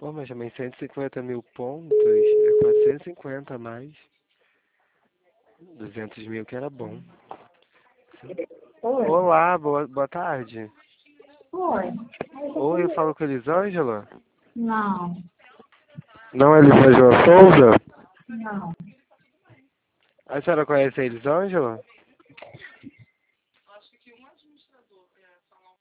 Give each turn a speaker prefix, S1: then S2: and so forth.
S1: Pô, mas também 150 mil pontos é 450 a mais. 200 mil que era bom.
S2: Oi.
S1: Olá, boa tarde.
S2: Oi.
S1: Oi, eu falo com a Elisângela?
S2: Não,
S1: Não é Elisângela Souza?
S2: não.
S1: A senhora conhece a Elisângela?